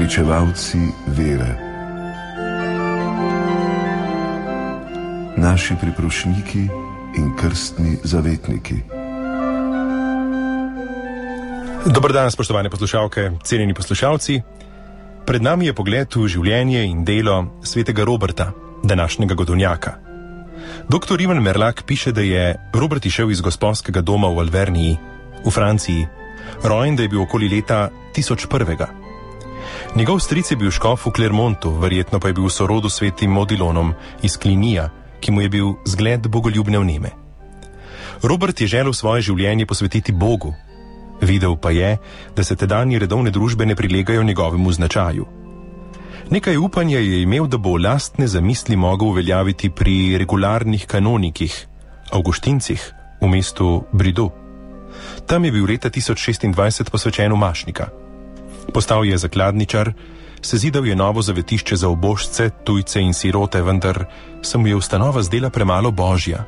pričevalci vere, naši priprošniki in krstni zavetniki. Dober dan, spoštovane poslušalke, cenjeni poslušalci. Pred nami je pogled v življenje in delo svetega Roberta, današnjega godovnjaka. Dr. Ivan Merlak piše, da je Robert išel iz gosposkega doma v Alverniji, v Franciji, rojen, da je bil okoli leta 1001. Njegov stric je bil škof v Clermontu, verjetno pa je bil v sorodu s svetim Odilonom iz Klinija, ki mu je bil zgled bogoljubne vneme. Robert je želel svoje življenje posvetiti Bogu. Videl pa je, da se tedanje redovne družbe ne prilegajo njegovemu značaju. Nekaj upanja je imel, da bo lastne zamisli mogel uveljaviti pri regularnih kanonikih, avguštincih, v mestu Bridu. Tam je bil leta 1026 posvečen v Mašnika. Postal je zakladničar, sezidal je novo zavetišče za ubožce, tujce in sirote, vendar se mu je ustanova zdela premalo božja.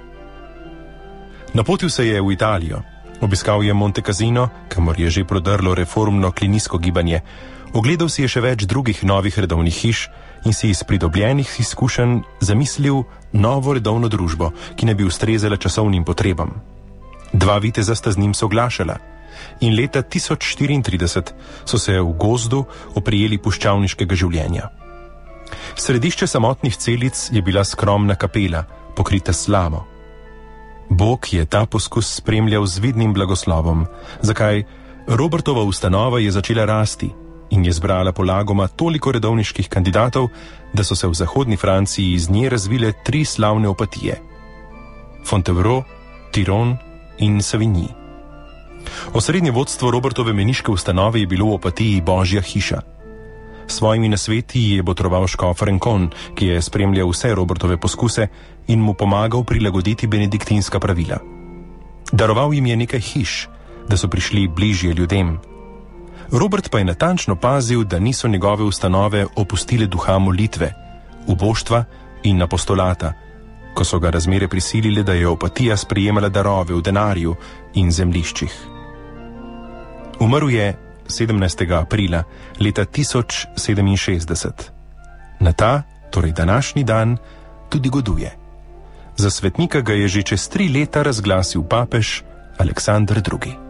Napotil se je v Italijo. Obiskal je Monte Cassino, kamor je že prodrlo reformno klinijsko gibanje. Ogledal si je še več drugih novih redovnih hiš in si iz pridobljenih izkušenj zamislil novo redovno družbo, ki ne bi ustrezala časovnim potrebam. Dva viteza sta z njim soglašala in leta 1034 so se v gozdu oprijeli puščavniškega življenja. Središče samotnih celic je bila skromna kapela, pokrita s slamo. Bog je ta poskus spremljal z vidnim blagoslovom, zakaj Robertova ustanova je začela rasti in je zbrala polagoma toliko redovniških kandidatov, da so se v zahodni Franciji iz nje razvile 3 slavne opatije: Fontevraud, Tiron in Savigny. Osrednje vodstvo Robertove meniške ustanove je bilo v opatiji Božja hiša. S svojimi nasveti je botroval škof Rencon, ki je spremljal vse Robertove poskuse in mu pomagal prilagoditi benediktinska pravila. Daroval jim je nekaj hiš, da so prišli bližje ljudem. Robert pa je natančno pazil, da niso njegove ustanove opustile duha molitve, uboštva in apostolata, ko so ga razmere prisilile, da je opatija sprejemala darove v denarju in zemljiščih. Umrl je 17. aprila leta 1067. Na ta, torej današnji dan, tudi goduje. Za svetnika ga je že čez 3 leta razglasil papež Aleksander II.